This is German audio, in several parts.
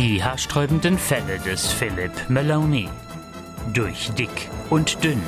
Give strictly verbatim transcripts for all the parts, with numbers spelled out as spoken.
Die haarsträubenden Fälle des Philippe Melaunay. Durch dick und dünn.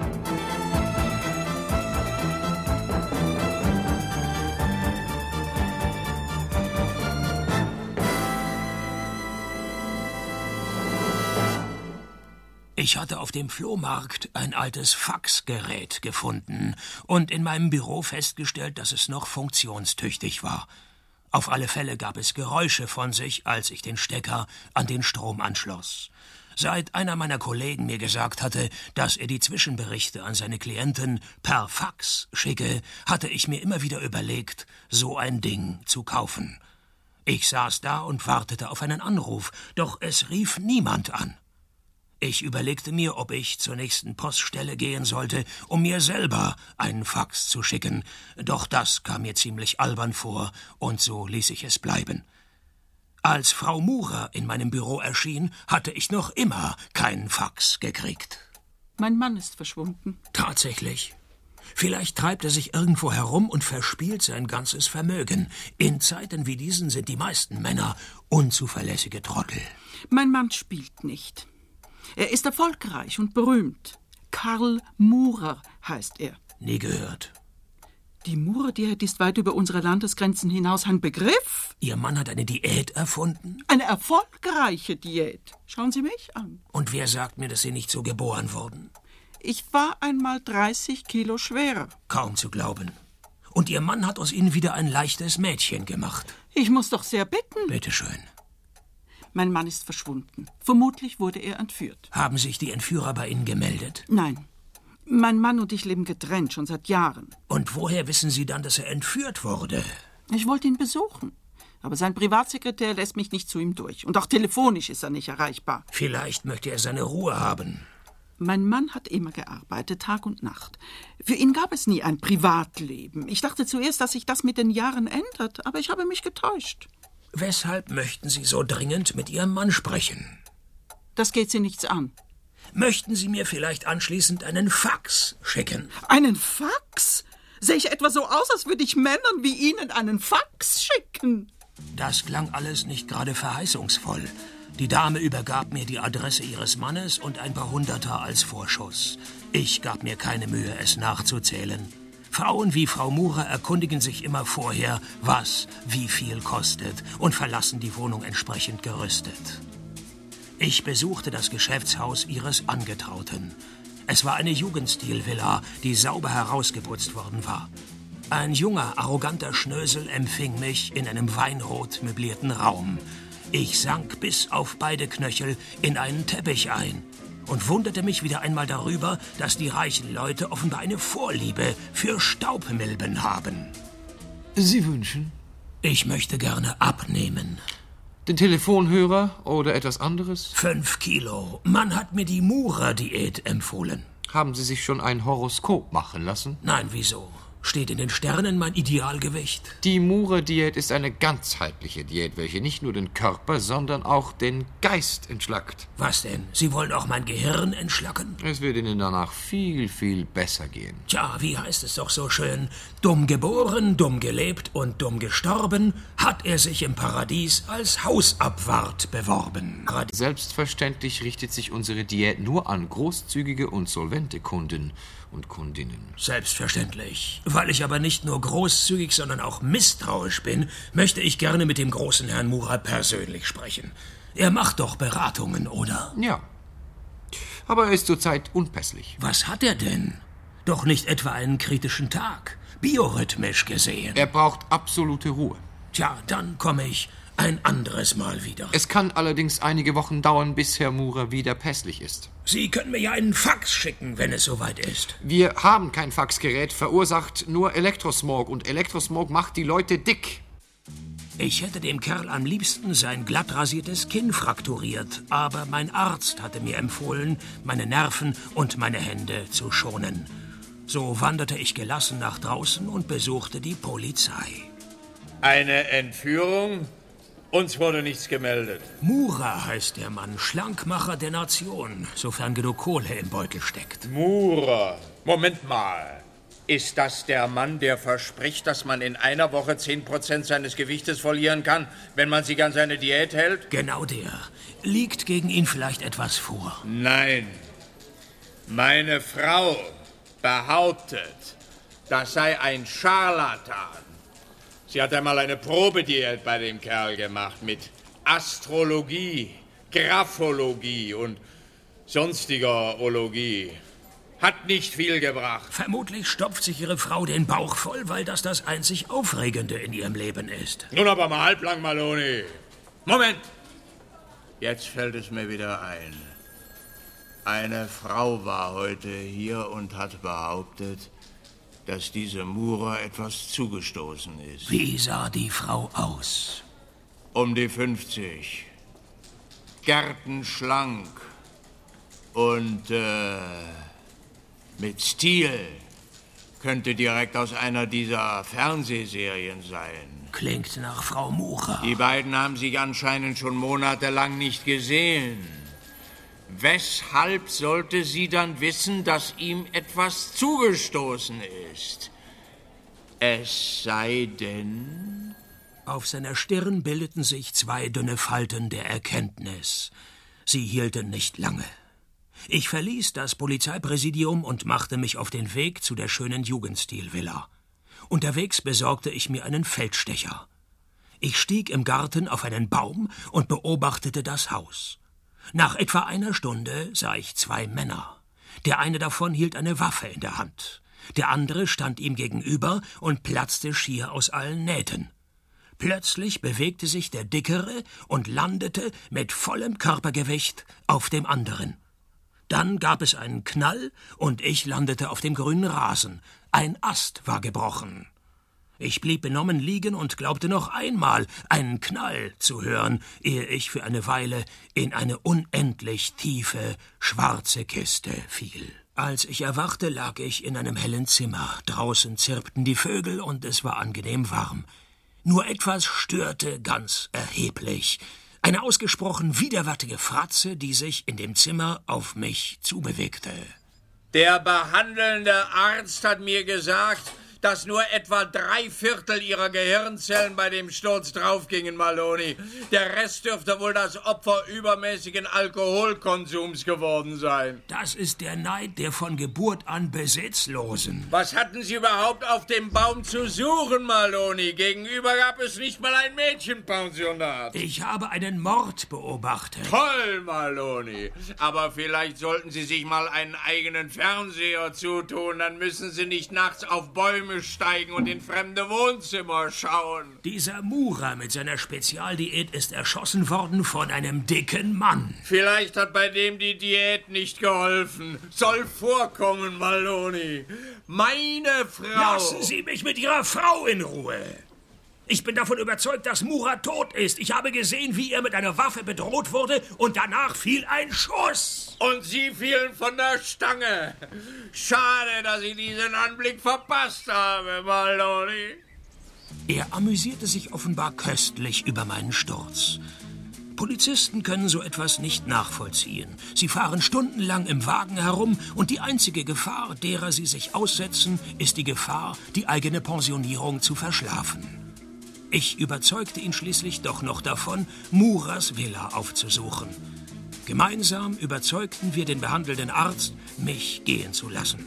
Ich hatte auf dem Flohmarkt ein altes Faxgerät gefunden und in meinem Büro festgestellt, dass es noch funktionstüchtig war. Auf alle Fälle gab es Geräusche von sich, als ich den Stecker an den Strom anschloss. Seit einer meiner Kollegen mir gesagt hatte, dass er die Zwischenberichte an seine Klienten per Fax schicke, hatte ich mir immer wieder überlegt, so ein Ding zu kaufen. Ich saß da und wartete auf einen Anruf, doch es rief niemand an. Ich überlegte mir, ob ich zur nächsten Poststelle gehen sollte, um mir selber einen Fax zu schicken. Doch das kam mir ziemlich albern vor, und so ließ ich es bleiben. Als Frau Murer in meinem Büro erschien, hatte ich noch immer keinen Fax gekriegt. Mein Mann ist verschwunden. Tatsächlich. Vielleicht treibt er sich irgendwo herum und verspielt sein ganzes Vermögen. In Zeiten wie diesen sind die meisten Männer unzuverlässige Trottel. Mein Mann spielt nicht. Er ist erfolgreich und berühmt. Karl Murer heißt er. Nie gehört. Die Murer-Diät ist weit über unsere Landesgrenzen hinaus ein Begriff. Ihr Mann hat eine Diät erfunden? Eine erfolgreiche Diät. Schauen Sie mich an. Und wer sagt mir, dass Sie nicht so geboren wurden? Ich war einmal dreißig Kilo schwerer. Kaum zu glauben. Und Ihr Mann hat aus Ihnen wieder ein leichtes Mädchen gemacht. Ich muss doch sehr bitten. Bitte schön. Mein Mann ist verschwunden. Vermutlich wurde er entführt. Haben sich die Entführer bei Ihnen gemeldet? Nein. Mein Mann und ich leben getrennt, schon seit Jahren. Und woher wissen Sie dann, dass er entführt wurde? Ich wollte ihn besuchen. Aber sein Privatsekretär lässt mich nicht zu ihm durch. Und auch telefonisch ist er nicht erreichbar. Vielleicht möchte er seine Ruhe haben. Mein Mann hat immer gearbeitet, Tag und Nacht. Für ihn gab es nie ein Privatleben. Ich dachte zuerst, dass sich das mit den Jahren ändert, aber ich habe mich getäuscht. Weshalb möchten Sie so dringend mit Ihrem Mann sprechen? Das geht Sie nichts an. Möchten Sie mir vielleicht anschließend einen Fax schicken? Einen Fax? Sehe ich etwa so aus, als würde ich Männern wie Ihnen einen Fax schicken? Das klang alles nicht gerade verheißungsvoll. Die Dame übergab mir die Adresse ihres Mannes und ein paar Hunderter als Vorschuss. Ich gab mir keine Mühe, es nachzuzählen. Frauen wie Frau Murer erkundigen sich immer vorher, was wie viel kostet, und verlassen die Wohnung entsprechend gerüstet. Ich besuchte das Geschäftshaus ihres Angetrauten. Es war eine Jugendstilvilla, die sauber herausgeputzt worden war. Ein junger, arroganter Schnösel empfing mich in einem weinrot möblierten Raum. Ich sank bis auf beide Knöchel in einen Teppich ein und wunderte mich wieder einmal darüber, dass die reichen Leute offenbar eine Vorliebe für Staubmilben haben. Sie wünschen? Ich möchte gerne abnehmen. Den Telefonhörer oder etwas anderes? Fünf Kilo. Man hat mir die Murer-Diät empfohlen. Haben Sie sich schon ein Horoskop machen lassen? Nein, wieso? Steht in den Sternen mein Idealgewicht? Die Murer-Diät ist eine ganzheitliche Diät, welche nicht nur den Körper, sondern auch den Geist entschlackt. Was denn? Sie wollen auch mein Gehirn entschlacken? Es wird Ihnen danach viel, viel besser gehen. Tja, wie heißt es doch so schön? Dumm geboren, dumm gelebt und dumm gestorben, hat er sich im Paradies als Hausabwart beworben. Selbstverständlich richtet sich unsere Diät nur an großzügige und solvente Kunden und Kundinnen. Selbstverständlich. Weil ich aber nicht nur großzügig, sondern auch misstrauisch bin, möchte ich gerne mit dem großen Herrn Murer persönlich sprechen. Er macht doch Beratungen, oder? Ja. Aber er ist zurzeit unpässlich. Was hat er denn? Doch nicht etwa einen kritischen Tag, biorhythmisch gesehen. Er braucht absolute Ruhe. Tja, dann komme ich ein anderes Mal wieder. Es kann allerdings einige Wochen dauern, bis Herr Murer wieder pässlich ist. Sie können mir ja einen Fax schicken, wenn es soweit ist. Wir haben kein Faxgerät, verursacht nur Elektrosmog. Und Elektrosmog macht die Leute dick. Ich hätte dem Kerl am liebsten sein glatt rasiertes Kinn frakturiert. Aber mein Arzt hatte mir empfohlen, meine Nerven und meine Hände zu schonen. So wanderte ich gelassen nach draußen und besuchte die Polizei. Eine Entführung? Uns wurde nichts gemeldet. Murer heißt der Mann, Schlankmacher der Nation, sofern genug Kohle im Beutel steckt. Murer? Moment mal. Ist das der Mann, der verspricht, dass man in einer Woche zehn Prozent seines Gewichtes verlieren kann, wenn man sich an seine Diät hält? Genau der. Liegt gegen ihn vielleicht etwas vor? Nein. Meine Frau behauptet, das sei ein Scharlatan. Sie hat einmal eine Probediät bei dem Kerl gemacht mit Astrologie, Graphologie und sonstiger Ologie. Hat nicht viel gebracht. Vermutlich stopft sich Ihre Frau den Bauch voll, weil das das einzig Aufregende in ihrem Leben ist. Nun aber mal halblang, Maloney. Moment. Jetzt fällt es mir wieder ein. Eine Frau war heute hier und hat behauptet, dass diese Mura etwas zugestoßen ist. Wie sah die Frau aus? Um die fünfzig. Gärtenschlank. Und, äh... mit Stil. Könnte direkt aus einer dieser Fernsehserien sein. Klingt nach Frau Mura. Die beiden haben sich anscheinend schon monatelang nicht gesehen. Weshalb sollte sie dann wissen, dass ihm etwas zugestoßen ist? Es sei denn... Auf seiner Stirn bildeten sich zwei dünne Falten der Erkenntnis. Sie hielten nicht lange. Ich verließ das Polizeipräsidium und machte mich auf den Weg zu der schönen Jugendstil-Villa. Unterwegs besorgte ich mir einen Feldstecher. Ich stieg im Garten auf einen Baum und beobachtete das Haus. Nach etwa einer Stunde sah ich zwei Männer. Der eine davon hielt eine Waffe in der Hand. Der andere stand ihm gegenüber und platzte schier aus allen Nähten. Plötzlich bewegte sich der Dickere und landete mit vollem Körpergewicht auf dem anderen. Dann gab es einen Knall und ich landete auf dem grünen Rasen. Ein Ast war gebrochen. Ich blieb benommen liegen und glaubte noch einmal einen Knall zu hören, ehe ich für eine Weile in eine unendlich tiefe, schwarze Kiste fiel. Als ich erwachte, lag ich in einem hellen Zimmer. Draußen zirpten die Vögel und es war angenehm warm. Nur etwas störte ganz erheblich. Eine ausgesprochen widerwärtige Fratze, die sich in dem Zimmer auf mich zubewegte. Der behandelnde Arzt hat mir gesagt, dass nur etwa drei Viertel ihrer Gehirnzellen bei dem Sturz draufgingen, Maloney. Der Rest dürfte wohl das Opfer übermäßigen Alkoholkonsums geworden sein. Das ist der Neid der von Geburt an Besitzlosen. Was hatten Sie überhaupt auf dem Baum zu suchen, Maloney? Gegenüber gab es nicht mal ein Mädchenpensionat. Ich habe einen Mord beobachtet. Toll, Maloney. Aber vielleicht sollten Sie sich mal einen eigenen Fernseher zutun. Dann müssen Sie nicht nachts auf Bäume steigen und in fremde Wohnzimmer schauen. Dieser Mura mit seiner Spezialdiät ist erschossen worden von einem dicken Mann. Vielleicht hat bei dem die Diät nicht geholfen. Soll vorkommen, Maloney. Meine Frau... Lassen Sie mich mit Ihrer Frau in Ruhe. Ich bin davon überzeugt, dass Mura tot ist. Ich habe gesehen, wie er mit einer Waffe bedroht wurde und danach fiel ein Schuss. Und Sie fielen von der Stange. Schade, dass ich diesen Anblick verpasst habe, Maloney. Er amüsierte sich offenbar köstlich über meinen Sturz. Polizisten können so etwas nicht nachvollziehen. Sie fahren stundenlang im Wagen herum und die einzige Gefahr, derer sie sich aussetzen, ist die Gefahr, die eigene Pensionierung zu verschlafen. Ich überzeugte ihn schließlich doch noch davon, Muras Villa aufzusuchen. Gemeinsam überzeugten wir den behandelnden Arzt, mich gehen zu lassen.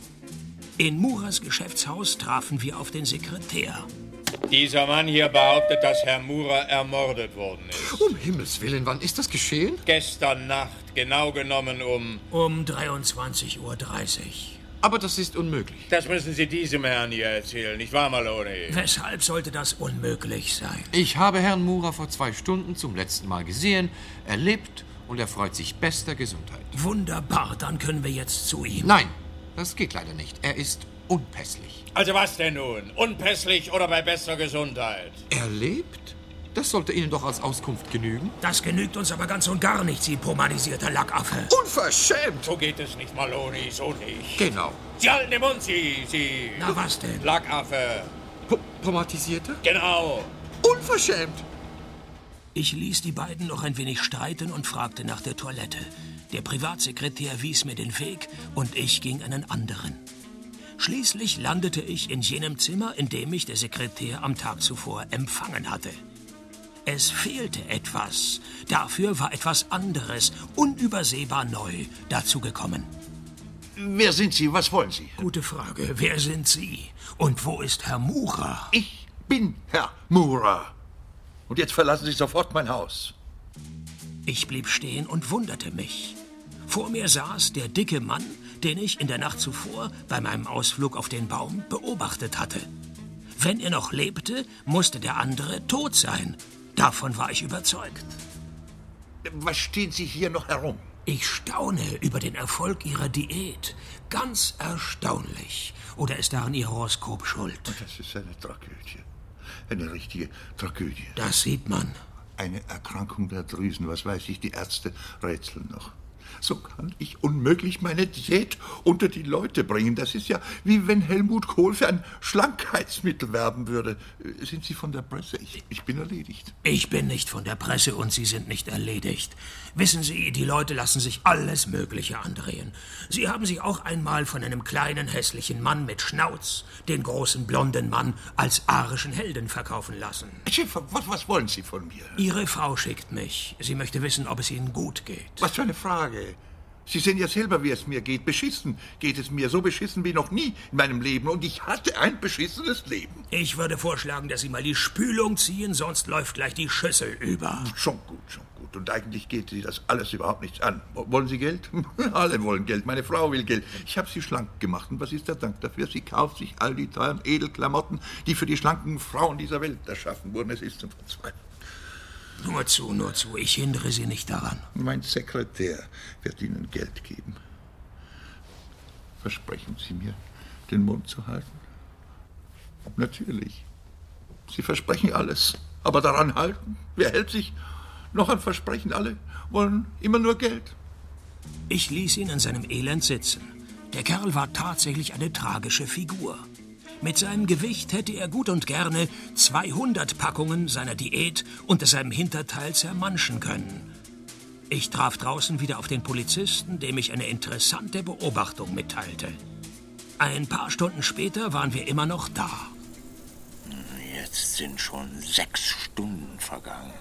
In Muras Geschäftshaus trafen wir auf den Sekretär. Dieser Mann hier behauptet, dass Herr Mura ermordet worden ist. Um Himmels Willen, wann ist das geschehen? Gestern Nacht, genau genommen um... Um dreiundzwanzig Uhr dreißig. Aber das ist unmöglich. Das müssen Sie diesem Herrn hier erzählen, nicht wahr, Maloney? Weshalb sollte das unmöglich sein? Ich habe Herrn Mura vor zwei Stunden zum letzten Mal gesehen. Er lebt und er freut sich bester Gesundheit. Wunderbar, dann können wir jetzt zu ihm. Nein, das geht leider nicht. Er ist unpässlich. Also was denn nun? Unpässlich oder bei bester Gesundheit? Er lebt? Das sollte Ihnen doch als Auskunft genügen. Das genügt uns aber ganz und gar nicht, Sie pomadisierter Lackaffe. Unverschämt! So geht es nicht, Maloney, so nicht. Genau. Sie halten den Mund, Sie, Sie... Na, was denn? Lackaffe. P- Pomatisierter? Genau. Unverschämt! Ich ließ die beiden noch ein wenig streiten und fragte nach der Toilette. Der Privatsekretär wies mir den Weg und ich ging einen anderen. Schließlich landete ich in jenem Zimmer, in dem mich der Sekretär am Tag zuvor empfangen hatte. Es fehlte etwas. Dafür war etwas anderes, unübersehbar neu, dazugekommen. Wer sind Sie? Was wollen Sie? Gute Frage. Wer sind Sie? Und wo ist Herr Murer? Ich bin Herr Murer. Und jetzt verlassen Sie sofort mein Haus. Ich blieb stehen und wunderte mich. Vor mir saß der dicke Mann, den ich in der Nacht zuvor bei meinem Ausflug auf den Baum beobachtet hatte. Wenn er noch lebte, musste der andere tot sein. Davon war ich überzeugt. Was stehen Sie hier noch herum? Ich staune über den Erfolg Ihrer Diät. Ganz erstaunlich. Oder ist daran Ihr Horoskop schuld? Das ist eine Tragödie. Eine richtige Tragödie. Das sieht man. Eine Erkrankung der Drüsen, was weiß ich, die Ärzte rätseln noch. So kann ich unmöglich meine Diät unter die Leute bringen. Das ist ja wie wenn Helmut Kohl für ein Schlankheitsmittel werben würde. Sind Sie von der Presse? Ich, ich bin erledigt. Ich bin nicht von der Presse und Sie sind nicht erledigt. Wissen Sie, die Leute lassen sich alles Mögliche andrehen. Sie haben sich auch einmal von einem kleinen, hässlichen Mann mit Schnauz, den großen, blonden Mann, als arischen Helden verkaufen lassen. Chef, was, was wollen Sie von mir? Ihre Frau schickt mich. Sie möchte wissen, ob es Ihnen gut geht. Was für eine Frage. Sie sehen ja selber, wie es mir geht. Beschissen geht es mir. So beschissen wie noch nie in meinem Leben. Und ich hatte ein beschissenes Leben. Ich würde vorschlagen, dass Sie mal die Spülung ziehen, sonst läuft gleich die Schüssel über. Schon gut, schon gut. Und eigentlich geht Sie das alles überhaupt nichts an. Wollen Sie Geld? Alle wollen Geld. Meine Frau will Geld. Ich habe sie schlank gemacht. Und was ist der Dank dafür? Sie kauft sich all die teuren Edelklamotten, die für die schlanken Frauen dieser Welt erschaffen wurden. Es ist zum Verzweifeln. Nur zu, nur zu. Ich hindere Sie nicht daran. Mein Sekretär wird Ihnen Geld geben. Versprechen Sie mir, den Mund zu halten? Natürlich. Sie versprechen alles, aber daran halten? Wer hält sich noch an Versprechen? Alle wollen immer nur Geld. Ich ließ ihn in seinem Elend sitzen. Der Kerl war tatsächlich eine tragische Figur. Mit seinem Gewicht hätte er gut und gerne zweihundert Packungen seiner Diät unter seinem Hinterteil zermanschen können. Ich traf draußen wieder auf den Polizisten, dem ich eine interessante Beobachtung mitteilte. Ein paar Stunden später waren wir immer noch da. Jetzt sind schon sechs Stunden vergangen.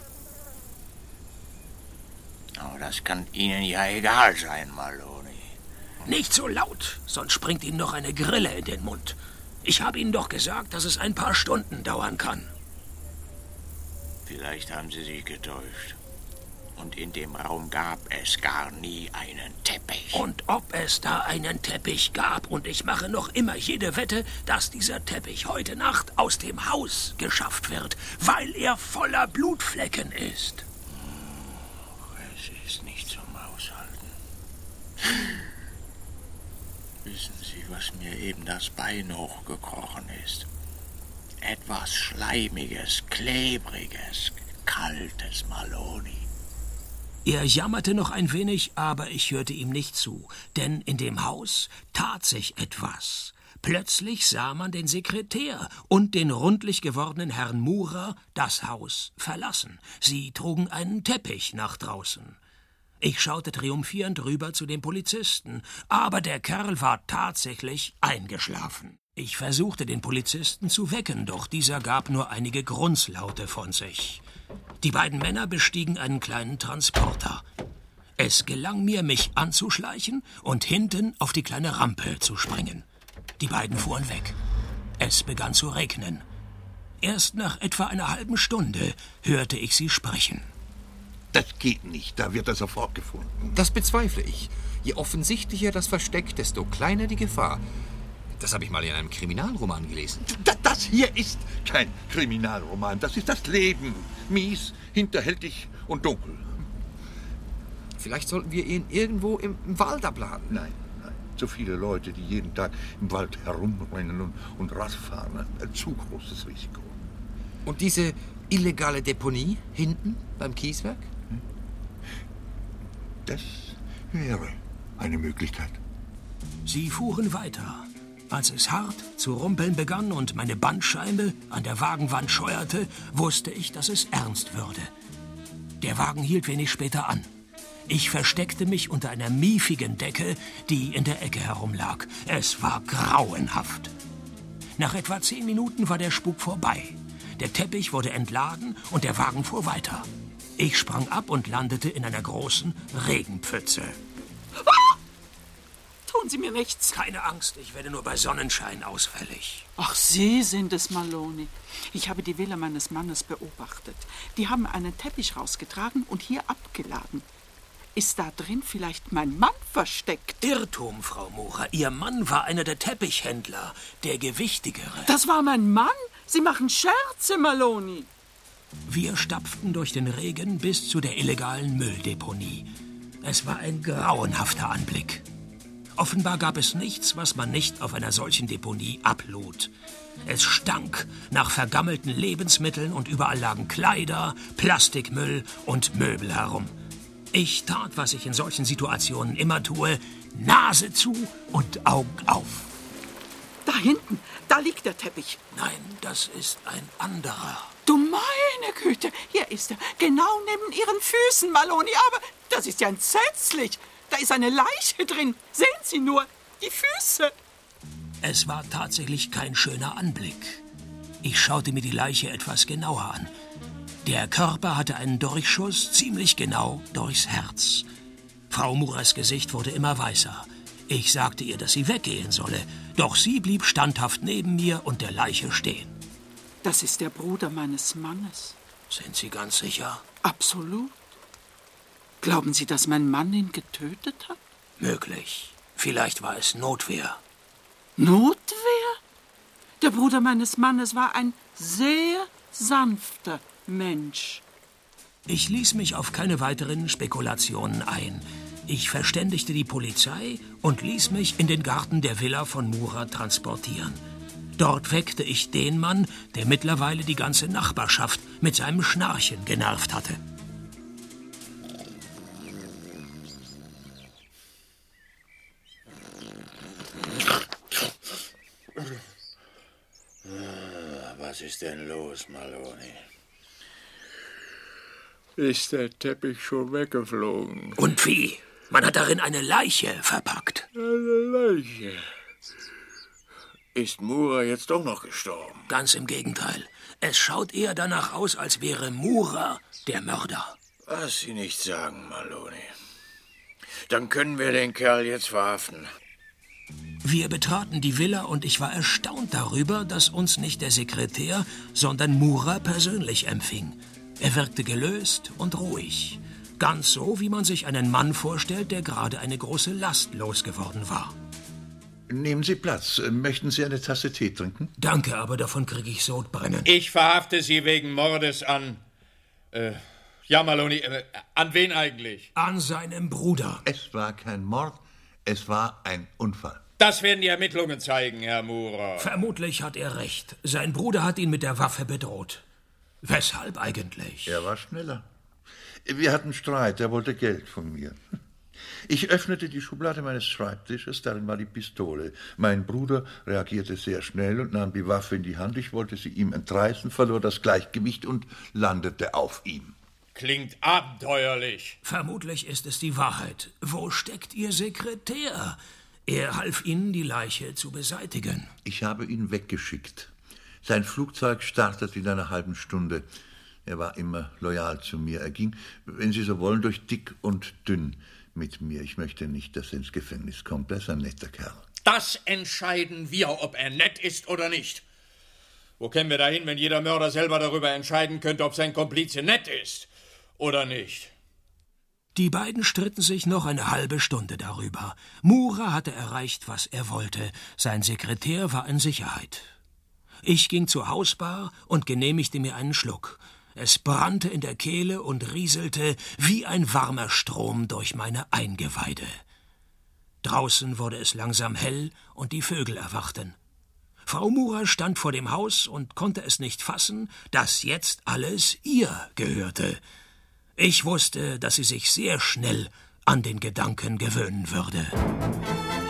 Aber das kann Ihnen ja egal sein, Maloney. Nicht so laut, sonst springt Ihnen noch eine Grille in den Mund. Ich habe Ihnen doch gesagt, dass es ein paar Stunden dauern kann. Vielleicht haben Sie sich getäuscht. Und in dem Raum gab es gar nie einen Teppich. Und ob es da einen Teppich gab, und ich mache noch immer jede Wette, dass dieser Teppich heute Nacht aus dem Haus geschafft wird, weil er voller Blutflecken ist. Es ist nicht zum Aushalten. Wissen Sie, was mir eben das Bein hochgekrochen ist? Etwas Schleimiges, Klebriges, Kaltes, Maloney. Er jammerte noch ein wenig, aber ich hörte ihm nicht zu, denn in dem Haus tat sich etwas. Plötzlich sah man den Sekretär und den rundlich gewordenen Herrn Murer das Haus verlassen. Sie trugen einen Teppich nach draußen. Ich schaute triumphierend rüber zu dem Polizisten, aber der Kerl war tatsächlich eingeschlafen. Ich versuchte, den Polizisten zu wecken, doch dieser gab nur einige Grunzlaute von sich. Die beiden Männer bestiegen einen kleinen Transporter. Es gelang mir, mich anzuschleichen und hinten auf die kleine Rampe zu springen. Die beiden fuhren weg. Es begann zu regnen. Erst nach etwa einer halben Stunde hörte ich sie sprechen. Das geht nicht, da wird er sofort gefunden. Das bezweifle ich. Je offensichtlicher das Versteck, desto kleiner die Gefahr. Das habe ich mal in einem Kriminalroman gelesen. D- das hier ist kein Kriminalroman, das ist das Leben. Mies, hinterhältig und dunkel. Vielleicht sollten wir ihn irgendwo im, im Wald abladen. Nein, nein. So viele Leute, die jeden Tag im Wald herumrennen und, und Rad fahren. Ein zu großes Risiko. Und diese illegale Deponie hinten beim Kieswerk? Das wäre eine Möglichkeit. Sie fuhren weiter. Als es hart zu rumpeln begann und meine Bandscheibe an der Wagenwand scheuerte, wusste ich, dass es ernst würde. Der Wagen hielt wenig später an. Ich versteckte mich unter einer miefigen Decke, die in der Ecke herumlag. Es war grauenhaft. Nach etwa zehn Minuten war der Spuk vorbei. Der Teppich wurde entladen und der Wagen fuhr weiter. Ich sprang ab und landete in einer großen Regenpfütze. Ah! Tun Sie mir nichts. Keine Angst, ich werde nur bei Sonnenschein ausfällig. Ach, Sie sind es, Maloney. Ich habe die Villa meines Mannes beobachtet. Die haben einen Teppich rausgetragen und hier abgeladen. Ist da drin vielleicht mein Mann versteckt? Irrtum, Frau Murer. Ihr Mann war einer der Teppichhändler, der gewichtigere. Das war mein Mann? Sie machen Scherze, Maloney. Wir stapften durch den Regen bis zu der illegalen Mülldeponie. Es war ein grauenhafter Anblick. Offenbar gab es nichts, was man nicht auf einer solchen Deponie ablud. Es stank nach vergammelten Lebensmitteln und überall lagen Kleider, Plastikmüll und Möbel herum. Ich tat, was ich in solchen Situationen immer tue, Nase zu und Augen auf. Da hinten, da liegt der Teppich. Nein, das ist ein anderer. Du meine Güte, hier ist er, genau neben Ihren Füßen, Maloney. Aber das ist ja entsetzlich. Da ist eine Leiche drin. Sehen Sie nur, die Füße. Es war tatsächlich kein schöner Anblick. Ich schaute mir die Leiche etwas genauer an. Der Körper hatte einen Durchschuss ziemlich genau durchs Herz. Frau Murers Gesicht wurde immer weißer. Ich sagte ihr, dass sie weggehen solle, doch sie blieb standhaft neben mir und der Leiche stehen. Das ist der Bruder meines Mannes. Sind Sie ganz sicher? Absolut. Glauben Sie, dass mein Mann ihn getötet hat? Möglich. Vielleicht war es Notwehr. Notwehr? Der Bruder meines Mannes war ein sehr sanfter Mensch. Ich ließ mich auf keine weiteren Spekulationen ein. Ich verständigte die Polizei und ließ mich in den Garten der Villa von Murer transportieren. Dort weckte ich den Mann, der mittlerweile die ganze Nachbarschaft mit seinem Schnarchen genervt hatte. Was ist denn los, Maloney? Ist der Teppich schon weggeflogen? Und wie? Man hat darin eine Leiche verpackt. Eine Leiche? Ist Murer jetzt doch noch gestorben? Ganz im Gegenteil. Es schaut eher danach aus, als wäre Murer der Mörder. Was Sie nicht sagen, Maloney. Dann können wir den Kerl jetzt verhaften. Wir betraten die Villa und ich war erstaunt darüber, dass uns nicht der Sekretär, sondern Murer persönlich empfing. Er wirkte gelöst und ruhig. Ganz so, wie man sich einen Mann vorstellt, der gerade eine große Last losgeworden war. Nehmen Sie Platz. Möchten Sie eine Tasse Tee trinken? Danke, aber davon kriege ich Sodbrennen. Ich verhafte Sie wegen Mordes an... Äh, ja, Maloney, äh, an wen eigentlich? An seinem Bruder. Es war kein Mord, es war ein Unfall. Das werden die Ermittlungen zeigen, Herr Murer. Vermutlich hat er recht. Sein Bruder hat ihn mit der Waffe bedroht. Weshalb eigentlich? Er war schneller. Wir hatten Streit, er wollte Geld von mir. Ich öffnete die Schublade meines Schreibtisches, darin war die Pistole. Mein Bruder reagierte sehr schnell und nahm die Waffe in die Hand. Ich wollte sie ihm entreißen, verlor das Gleichgewicht und landete auf ihm. Klingt abenteuerlich. Vermutlich ist es die Wahrheit. Wo steckt Ihr Sekretär? Er half Ihnen, die Leiche zu beseitigen. Ich habe ihn weggeschickt. Sein Flugzeug startete in einer halben Stunde. Er war immer loyal zu mir. Er ging, wenn Sie so wollen, durch dick und dünn mit mir. Ich möchte nicht, dass er ins Gefängnis kommt. Er ist ein netter Kerl. Das entscheiden wir, ob er nett ist oder nicht. Wo kämen wir dahin, wenn jeder Mörder selber darüber entscheiden könnte, ob sein Komplize nett ist oder nicht? Die beiden stritten sich noch eine halbe Stunde darüber. Murer hatte erreicht, was er wollte. Sein Sekretär war in Sicherheit. Ich ging zur Hausbar und genehmigte mir einen Schluck. Es brannte in der Kehle und rieselte wie ein warmer Strom durch meine Eingeweide. Draußen wurde es langsam hell und die Vögel erwachten. Frau Murer stand vor dem Haus und konnte es nicht fassen, dass jetzt alles ihr gehörte. Ich wusste, dass sie sich sehr schnell an den Gedanken gewöhnen würde.